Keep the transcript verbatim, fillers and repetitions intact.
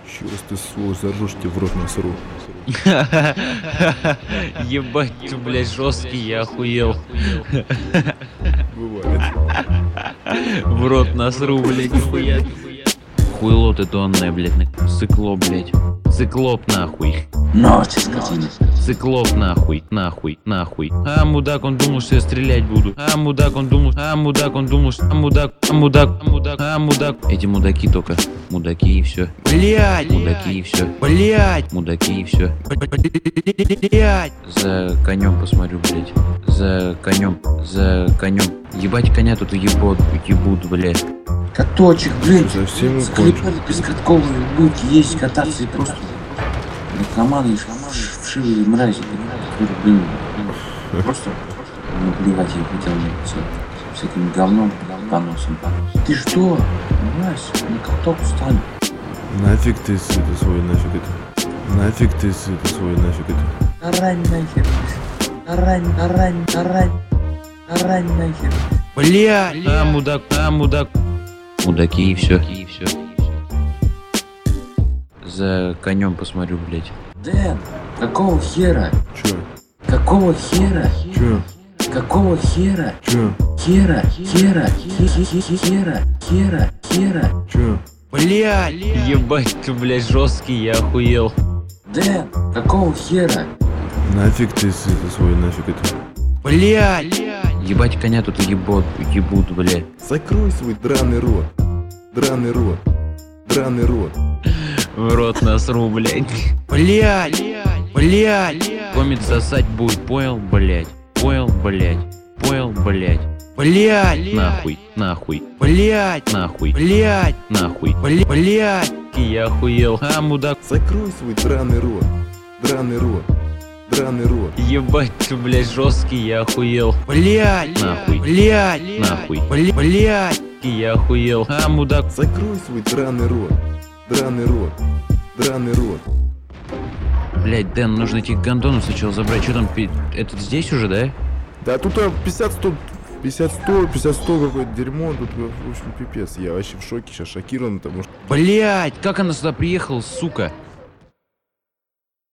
Еще раз ты, сволочь, заржешь, тебе в рот насру. Ебать, ты, блядь, жесткий, я охуел. Бывает. В рот насру, блядь, нихуя. Хуйло ты тонное, блядь, циклоп, блядь. Циклоп, нахуй. Ночь, скотина. Циклоп, нахуй, нахуй, нахуй. А, мудак, он думал, что я стрелять буду. А, мудак, он думал, а, мудак, он думал, что... А, мудак, а, мудак, а, мудак, а, мудак. Эти мудаки только. Мудаки и все. Блять! Мудаки и все. Блять! Мудаки и все. Блять! За конем посмотрю, блять. За конем, за конем. Ебать коня тут уебут, уебут, блять. Каточек, блядь. Совсем Скрипали без катков, будете ездить, кататься и просто... Наркоманы, вшивые мрази, которые, блин, просто наплевать я хотел мне с этим говном, поносом. Ты что? Мразь, на каток встань. Нафиг ты это свой, нафиг это. Нафиг ты это свой, нафиг это. Тарань нахер. Тарань, тарань, тарань. Тарань нахер. Бля, а, мудак, а, мудак. Мудаки и все. И все. За конем посмотрю, блять. Дэн, какого хера? Чё? Какого хера? Чё? Какого хера? Чё? Хера, хера, хера, хера, хера. Чё? Блять, ебать, ты, блять, жесткий, я охуел. Дэн, какого хера? Нафиг ты это свой, нафиг это. Блять, ебать коня тут уебут, уебут, блять. Закрой свой драный рот. Драный рот. Драный рот. В рот насру, блять. Блять, блять. Комит засать будет, понял, блять. Понял, блять. Понял, блять. Блять, нахуй, нахуй. Блять, нахуй. Блять, нахуй. Блять. Я охуел. А, мудак. Закрой свой драный рот. Драный рот. Драный рот. Ебать, ты, блять, жесткий, я охуел. Блять, нахуй. Блять, нахуй. Блять. Я охуел. А, мудак. Закрой свой драный рот. Драный рот. Драный рот. Блять, Дэн, нужно идти к гондону сначала забрать. Что там, пи- этот здесь уже, да? Да тут а, пятьдесят сто, пятьдесят сто, пятьдесят сто какое-то дерьмо. Тут, в общем, пипец. Я вообще в шоке, сейчас шокирован, потому что... Блять, как она сюда приехала, сука?